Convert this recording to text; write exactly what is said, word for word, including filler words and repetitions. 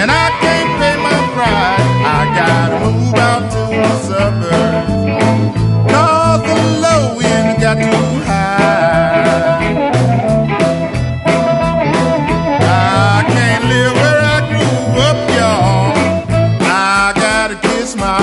and I can't pay my price. I gotta move out to the suburbs, 'cause the low end got too high. I can't live where I grew up, y'all. I gotta kiss my